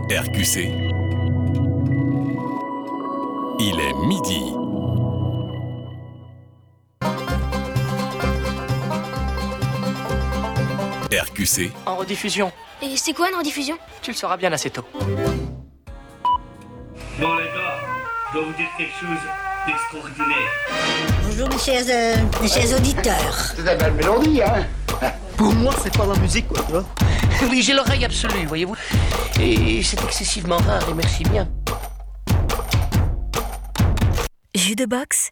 RQC, il est midi. RQC. En rediffusion. Et c'est quoi une rediffusion? Tu le sauras bien assez tôt. Bon les gars, je dois vous dire quelque chose d'extraordinaire. Bonjour mes chers auditeurs. C'est de la belle mélodie, hein. Pour moi, c'est pas la musique, quoi, tu vois. Oui, j'ai l'oreille absolue, voyez-vous. Et c'est excessivement rare, et merci bien. Jus de boxe.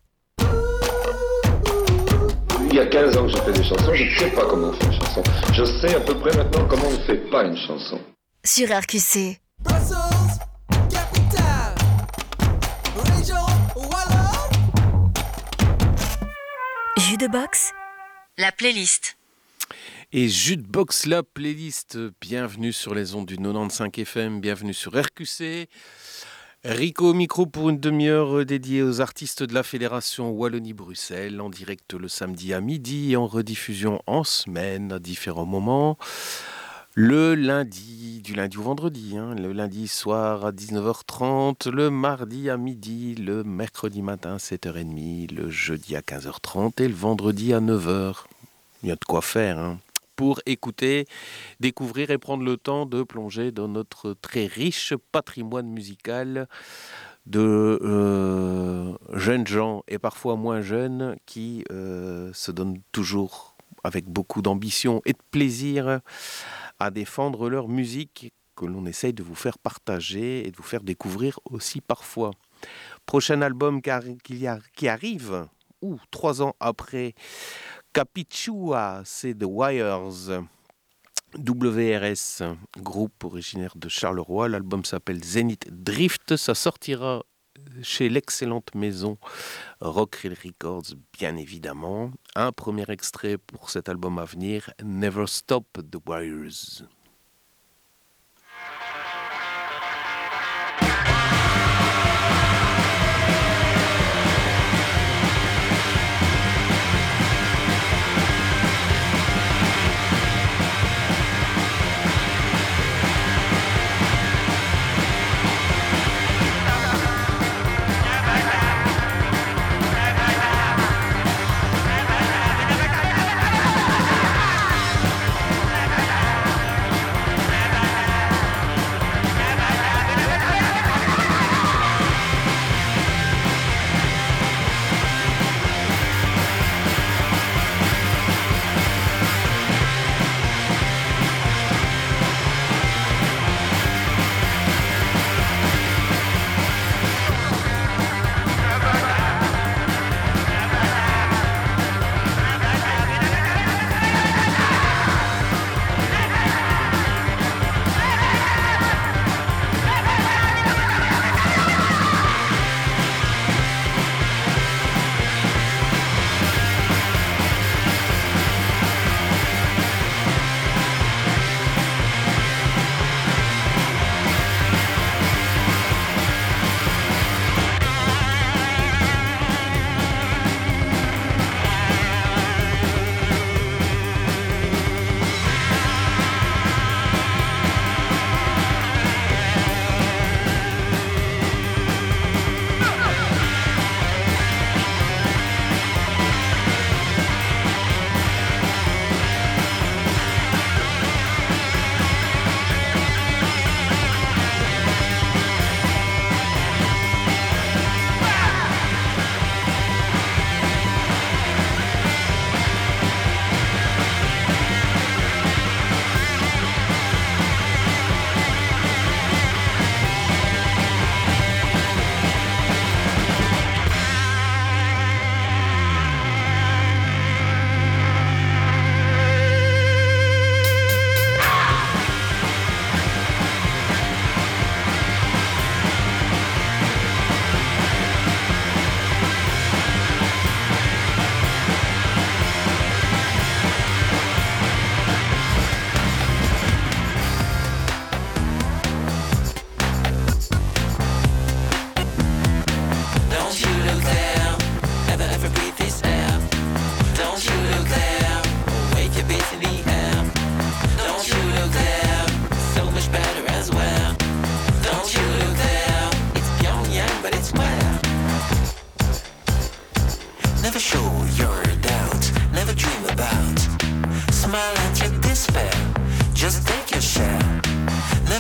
Il y a 15 ans que je fais des chansons, je ne sais pas comment on fait une chanson. Je sais à peu près maintenant comment on ne fait pas une chanson. Sur RQC. Brussels, capitale, région wallonne. Jus de boxe. La playlist. Et Jukebox, la playlist, bienvenue sur les ondes du 95 FM, bienvenue sur RQC. Rico au micro pour une demi-heure dédiée aux artistes de la Fédération Wallonie-Bruxelles, en direct le samedi à midi et en rediffusion en semaine à différents moments. Le lundi, du lundi au vendredi, le lundi soir à 19h30, le mardi à midi, le mercredi matin à 7h30, le jeudi à 15h30 et le vendredi à 9h. Il y a de quoi faire, pour écouter, découvrir et prendre le temps de plonger dans notre très riche patrimoine musical de jeunes gens et parfois moins jeunes qui se donnent toujours avec beaucoup d'ambition et de plaisir à défendre leur musique que l'on essaye de vous faire partager et de vous faire découvrir aussi parfois. Prochain album qui arrive, 3 ans après Capichua, c'est The Wires, WRS, groupe originaire de Charleroi. L'album s'appelle Zenith Drift. Ça sortira chez l'excellente maison Rock Reel Records, bien évidemment. Un premier extrait pour cet album à venir, Never Stop The Wires.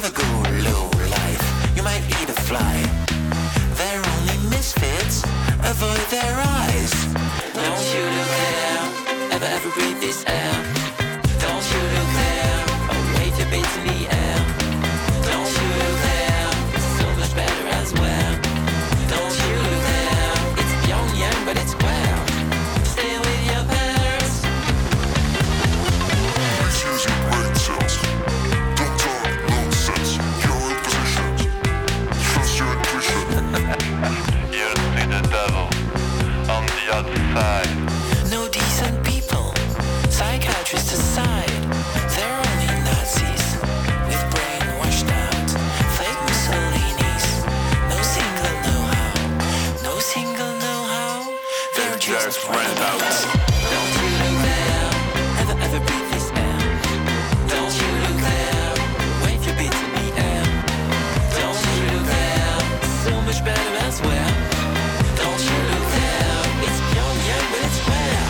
never go low life. You might eat a fly. They're only misfits. Avoid their eyes. Don't you look there. Ever breathe this air. Don't you look there. Oh, wave your bait in the air. Don't you look there. So much better elsewhere. Don't you look there. It's Pyongyang, but it's square. Stay with your parents. Use your brain cells. Don't talk nonsense. You're in position. Trust your intuition. You'll see the devil on the outside. No decent people. Psychiatrists aside. They're only Nazis with brain washed out. Fake Mussolinis. No single know-how. No single know-how. They're just ran out. Don't you look there. Ever breathe this air. Don't you look there. Wave your beat in the air. Don't you look there. So much better elsewhere. Don't you look there. It's Pyongyang, but it's where.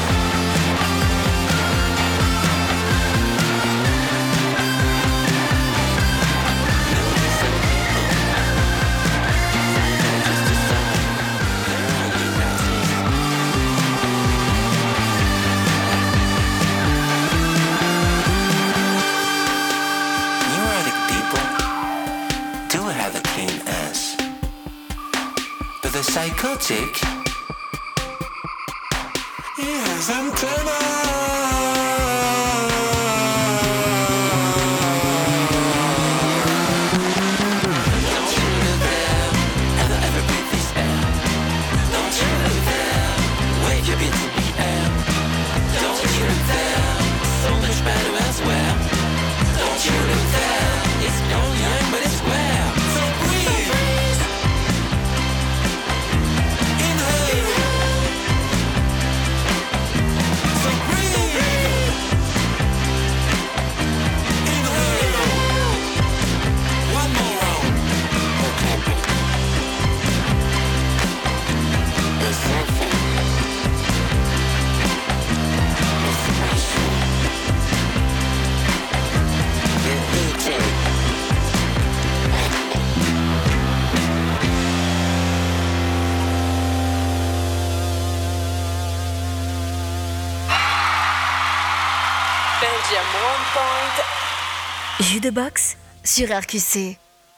Neurotic people do have a clean ass, but the psychotic, he has Don't you look there, ever breathe this air. Don't you look there, wave your beat in the air. Don't you look there, so much better elsewhere. Don't you look there, it's Pyongyang, but it's where. So breathe. Inhale. So breathe. Inhale. One more round. The surfing. The spatial. The eating. Belgium 1 point. Jus de boxe sur RQC.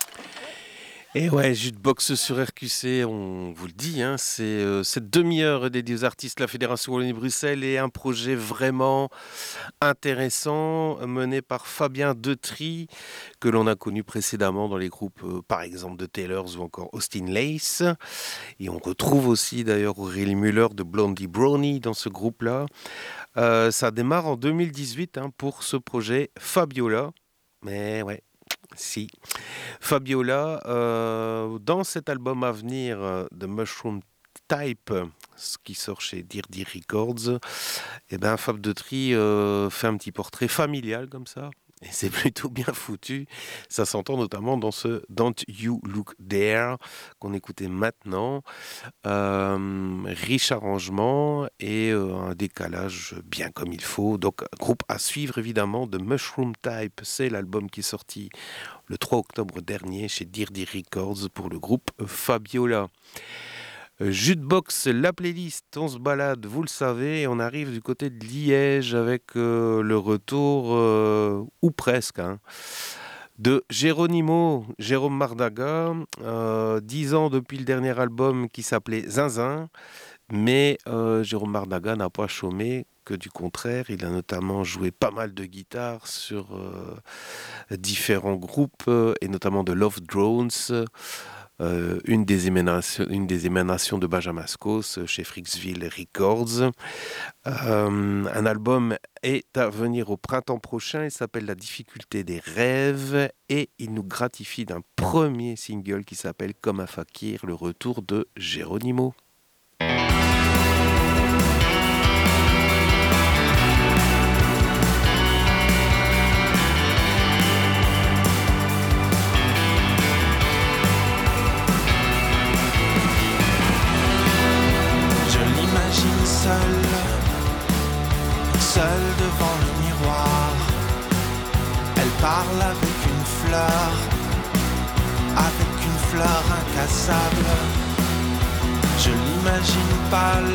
Et ouais, Jukebox sur RQC, on vous le dit, hein, c'est cette demi-heure dédiée aux artistes de la Fédération Wallonie-Bruxelles et un projet vraiment intéressant mené par Fabien Detry, que l'on a connu précédemment dans les groupes par exemple de Taylors ou encore Austin Lace. Et on retrouve aussi d'ailleurs Aurélie Müller de Blondie Brownie dans ce groupe-là. Ça démarre en 2018 hein, pour ce projet Fabiola. Mais ouais. Si. Fabiola, dans cet album à venir de Mushroom Type, ce qui sort chez Dear Dear Records, et ben Fab Detry fait un petit portrait familial comme ça. Et c'est plutôt bien foutu. Ça s'entend notamment dans ce Don't You Look There qu'on écoutait maintenant. Riche arrangement et un décalage bien comme il faut. Donc, groupe à suivre évidemment de Mushroom Type. C'est l'album qui est sorti le 3 octobre dernier chez Dear Dear Records pour le groupe Fabiola. Jukebox, la playlist, on se balade, vous le savez, et on arrive du côté de Liège avec le retour, ou presque, hein, de Jérôme Mardaga, 10 ans depuis le dernier album qui s'appelait Zinzin, mais Jérôme Mardaga n'a pas chômé, que du contraire, il a notamment joué pas mal de guitare sur différents groupes, et notamment de Love Drones, une des émanations de Benjamin Skos chez Fricksville Records. Un album est à venir au printemps prochain, il s'appelle La difficulté des rêves et il nous gratifie d'un premier single qui s'appelle Comme un fakir, le retour de Geronimo. Seule devant le miroir, elle parle avec une fleur. fleur, avec une fleur incassable. Je l'imagine pâle,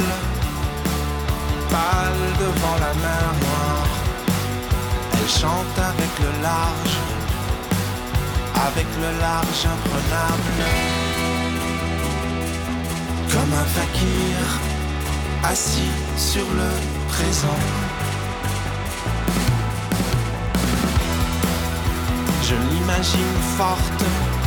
pâle devant la mer noire. Elle chante avec le large imprenable. Comme un fakir assis sur le présent. Je l'imagine forte,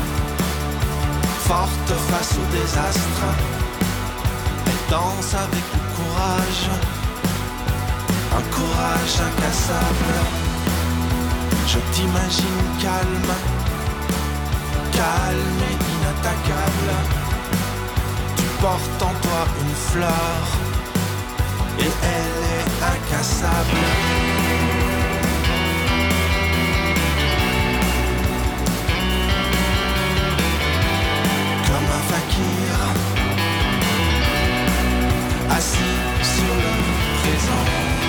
forte face au désastre. Elle danse avec le courage, un courage incassable. Je t'imagine calme, calme et inattaquable. Tu portes en toi une fleur et elle est incassable. Comme un fakir assis sur le présent.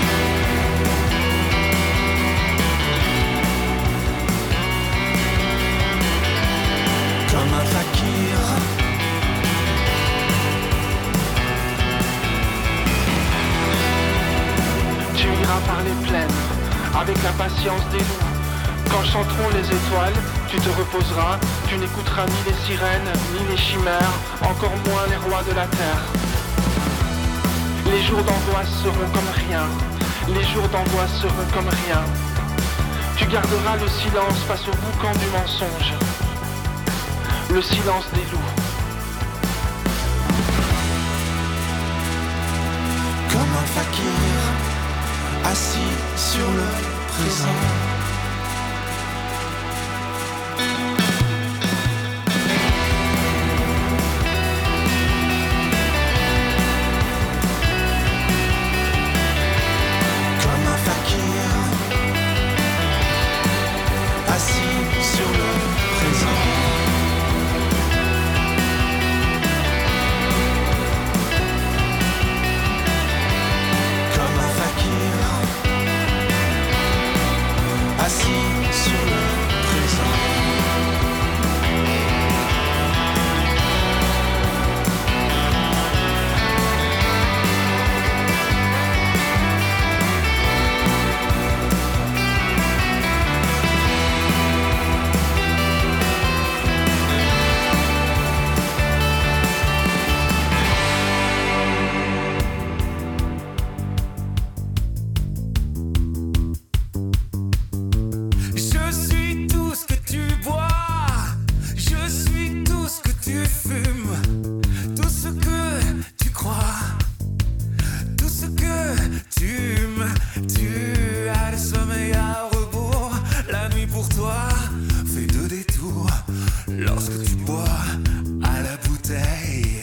Comme un fakir. Tu iras par les plaines, avec la patience des loups. Quand chanteront les étoiles, tu te reposeras. Tu n'écouteras ni les sirènes, ni les chimères, encore moins les rois de la terre. Les jours d'angoisse seront comme rien. Les jours d'angoisse seront comme rien. Tu garderas le silence face au boucan du mensonge. Le silence des loups. Comme un fakir assis sur le présent. Comme un fakir assis sur le présent. Comme un fakir assis sur le présent. Je suis tout ce que tu bois, je suis tout ce que tu fumes, tout ce que tu crois, tout ce que tu aimes. Tu as le sommeil à rebours, la nuit pour toi fait deux détours lorsque tu bois à la bouteille.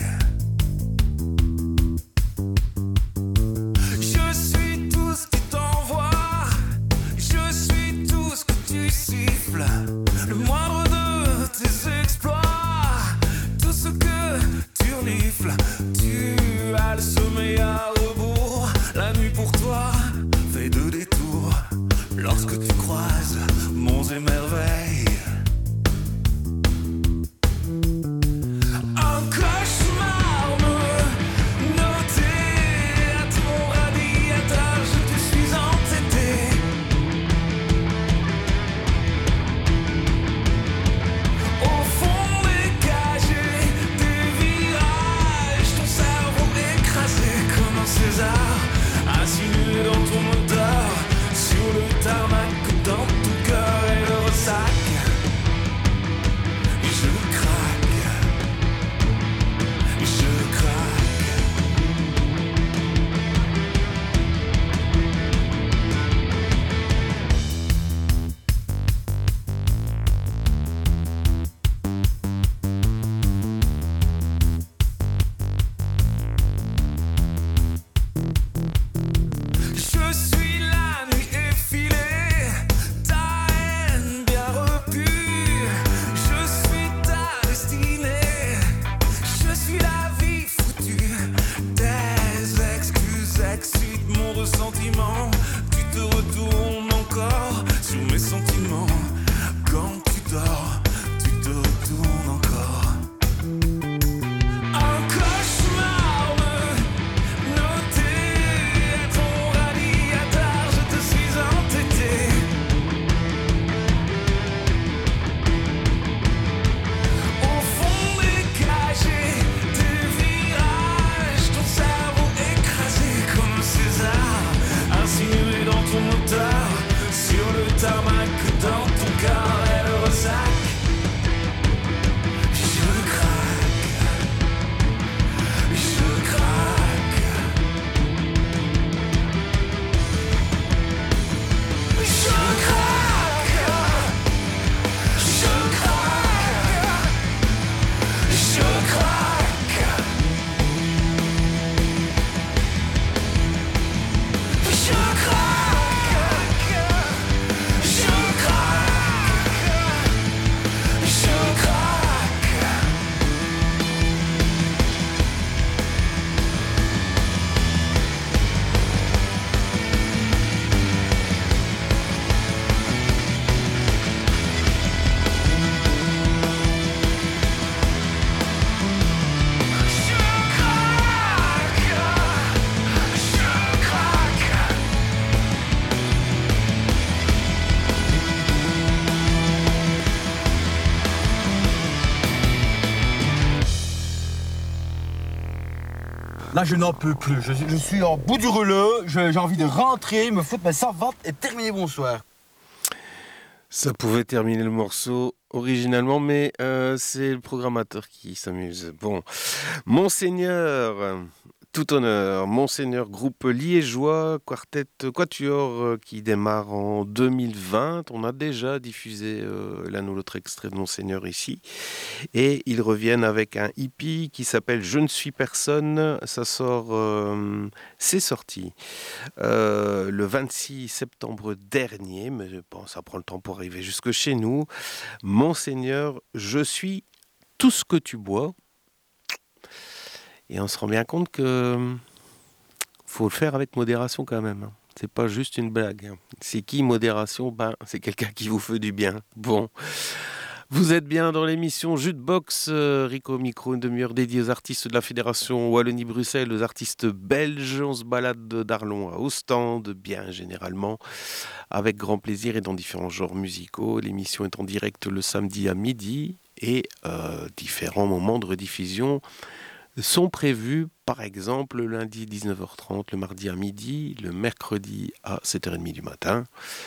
Je suis tout ce qui t'envoie, je suis tout ce que tu siffles, le moindre de tes exploits, tout ce que tu renifles. Tu as le sommeil à rebours, la nuit pour toi fait deux détours lorsque tu croises monts et merveilles. Là, je n'en peux plus. Je suis en bout du rouleau. J'ai envie de rentrer, me foutre mes savates et terminer bonsoir. Ça pouvait terminer le morceau originalement, mais c'est le programmateur qui s'amuse. Bon, Monseigneur, tout honneur, Monseigneur, groupe liégeois, quatuor qui démarre en 2020. On a déjà diffusé l'un ou l'autre extrait de Monseigneur ici. Et ils reviennent avec un hippie qui s'appelle Je ne suis personne. Ça sort, c'est sorti le 26 septembre dernier, mais bon, ça prend le temps pour arriver jusque chez nous. Monseigneur, je suis tout ce que tu bois. Et on se rend bien compte que faut le faire avec modération quand même. C'est pas juste une blague. C'est qui modération ? C'est quelqu'un qui vous fait du bien. Bon. Vous êtes bien dans l'émission Jukebox, Rico au micro, une demi-heure dédiée aux artistes de la Fédération Wallonie-Bruxelles, aux artistes belges. On se balade d'Arlon à Ostende, bien généralement, avec grand plaisir et dans différents genres musicaux. L'émission est en direct le samedi à midi et différents moments de rediffusion sont prévus, par exemple, le lundi 19h30, le mardi à midi, le mercredi à 7h30 du matin,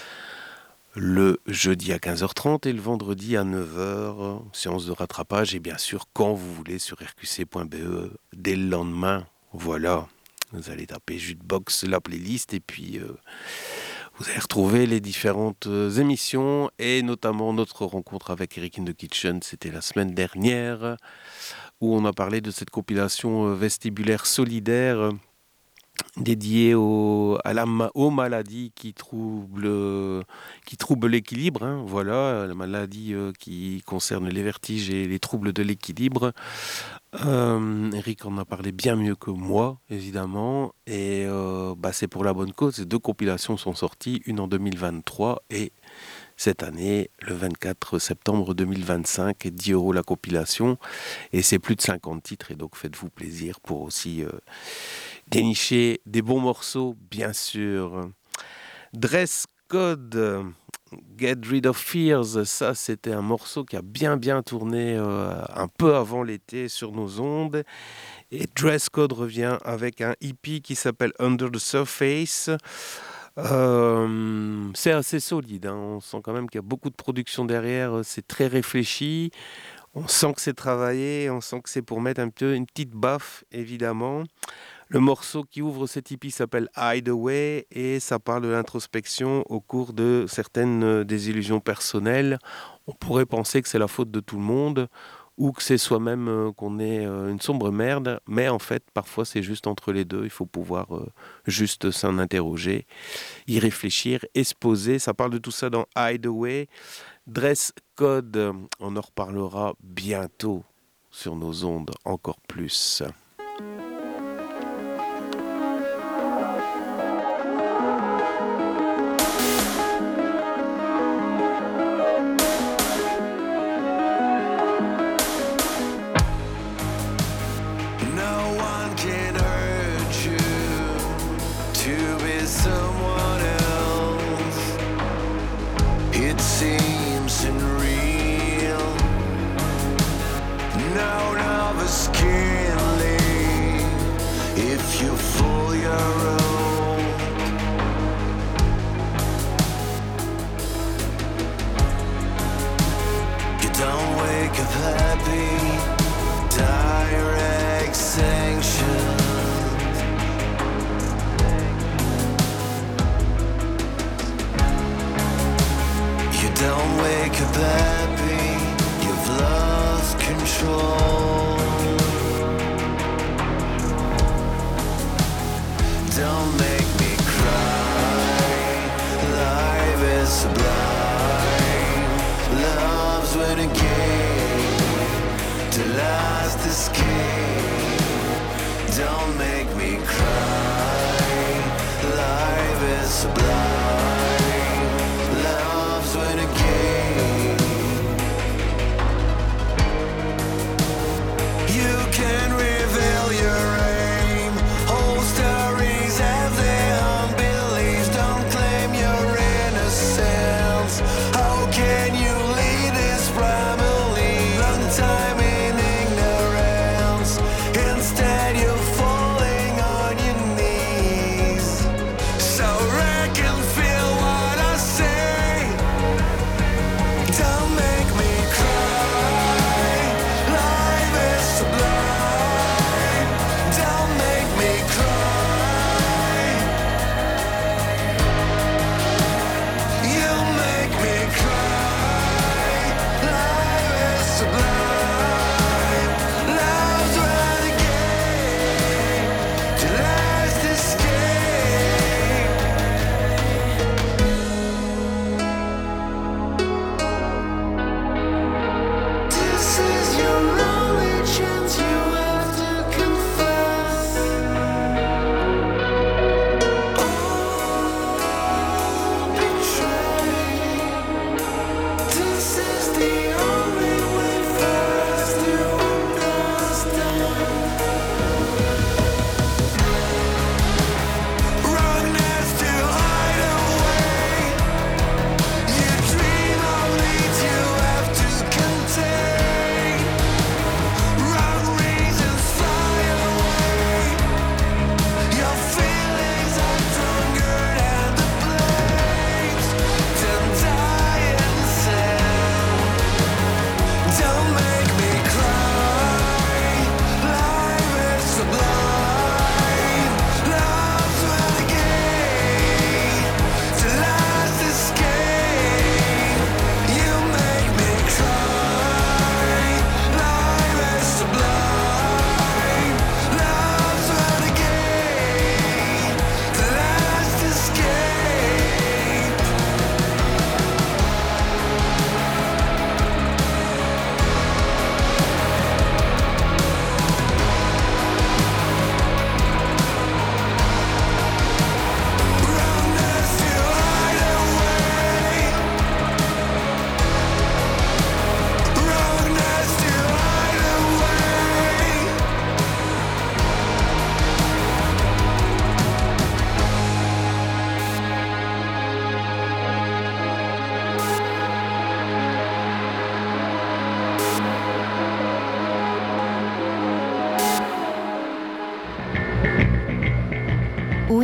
le jeudi à 15h30 et le vendredi à 9h, séance de rattrapage, et bien sûr, quand vous voulez, sur rqc.be, dès le lendemain. Voilà, vous allez taper Jukebox, la playlist, et puis vous allez retrouver les différentes émissions, et notamment notre rencontre avec Eric in the Kitchen, c'était la semaine dernière, où on a parlé de cette compilation vestibulaire solidaire dédiée aux maladies qui troublent l'équilibre. Voilà, la maladie qui concerne les vertiges et les troubles de l'équilibre. Eric en a parlé bien mieux que moi, évidemment. Et c'est pour la bonne cause. Ces deux compilations sont sorties, une en 2023 et cette année, le 24 septembre 2025, 10 € la compilation. Et c'est plus de 50 titres, et donc faites-vous plaisir pour aussi dénicher des bons morceaux, bien sûr. Dress Code, Get Rid of Fears, ça c'était un morceau qui a bien tourné un peu avant l'été sur nos ondes. Et Dress Code revient avec un EP qui s'appelle Under the Surface. C'est assez solide, on sent quand même qu'il y a beaucoup de production derrière, c'est très réfléchi, on sent que c'est travaillé, on sent que c'est pour mettre un peu une petite baffe, évidemment. Le morceau qui ouvre cet EP s'appelle Hideaway et ça parle de l'introspection au cours de certaines désillusions personnelles. On pourrait penser que c'est la faute de tout le monde ou que c'est soi-même qu'on est une sombre merde, mais en fait, parfois, c'est juste entre les deux. Il faut pouvoir juste s'en interroger, y réfléchir et se poser. Ça parle de tout ça dans Hideaway. Dress Code, on en reparlera bientôt sur nos ondes, encore plus. Time in ignorance, instead you're falling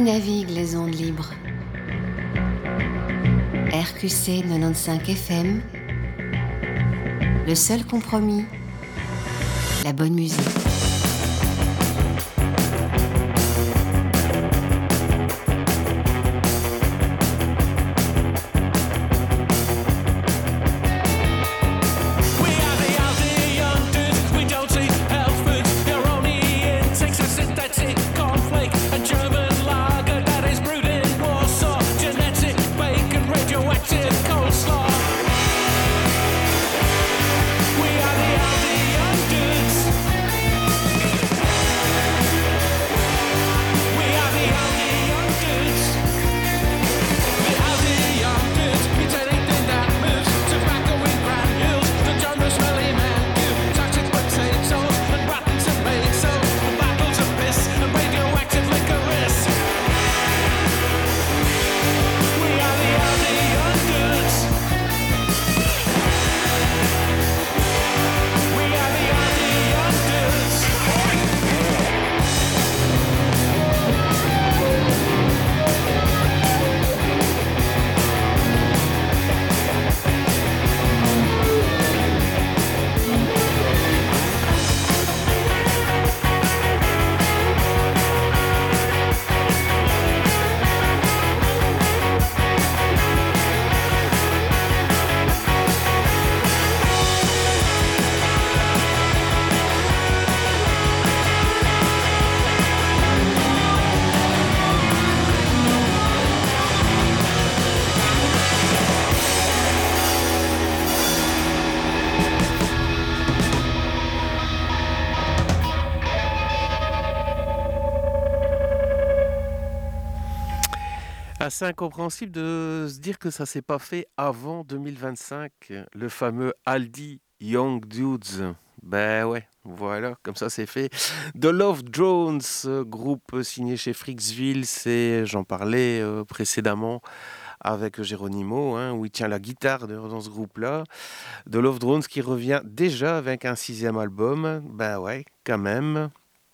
navigue les ondes libres. RQC 95 FM, le seul compromis, la bonne musique. Assez incompréhensible de se dire que ça s'est pas fait avant 2025, le fameux Aldi Young Dudes. Ben ouais, voilà, comme ça c'est fait. The Love Drones, groupe signé chez Freaksville, j'en parlais précédemment avec Geronimo, où il tient la guitare dans ce groupe-là. The Love Drones qui revient déjà avec un 6e album, ben ouais, quand même.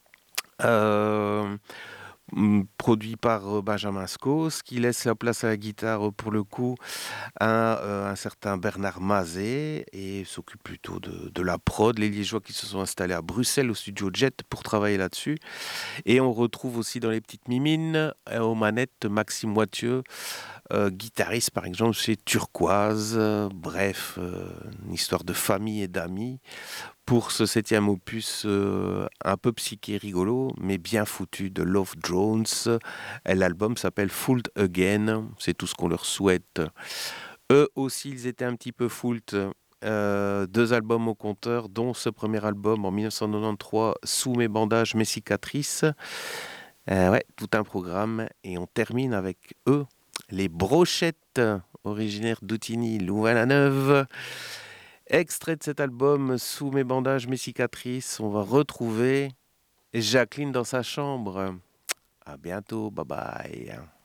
Produit par Benjamin Scos, qui laisse la place à la guitare pour le coup à un certain Bernard Mazet et s'occupe plutôt de la prod. Les Liégeois qui se sont installés à Bruxelles au studio Jet pour travailler là-dessus. Et on retrouve aussi dans les petites mimines aux manettes Maxime Wathieu, guitariste par exemple chez Turquoise. Bref, une histoire de famille et d'amis. Pour ce 7e opus un peu psyché rigolo, mais bien foutu, de Love Drones. Et l'album s'appelle Fooled Again, c'est tout ce qu'on leur souhaite. Eux aussi, ils étaient un petit peu fooled. 2 albums au compteur, dont ce premier album en 1993, Sous mes bandages, mes cicatrices. Ouais, tout un programme. Et on termine avec eux, les Brochettes, originaires d'Outigny, Louvain-la-Neuve. Extrait de cet album, Sous mes bandages, mes cicatrices, on va retrouver Jacqueline dans sa chambre. À bientôt, bye bye.